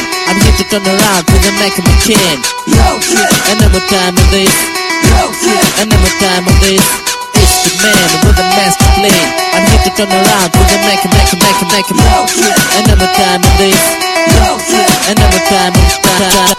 I'm here to turn around to the neck of my chin. Another time of this. Another time of this. It's the man with a master plan. I'm here to turn around to the neck of another time of this. Another time of time.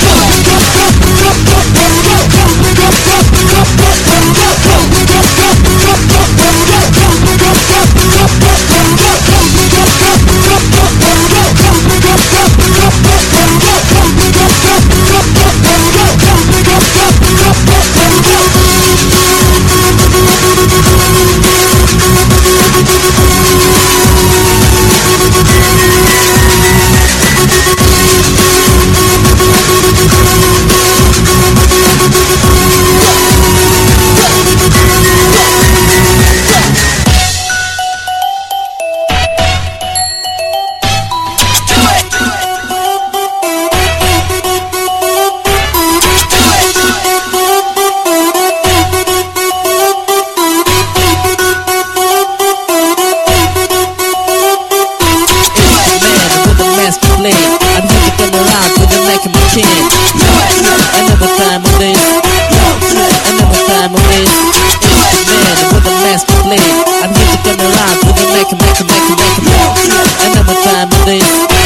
Another time of this. Another time of this. It's the man with a master plan. I'm here to turn around to the neck. Another time of this.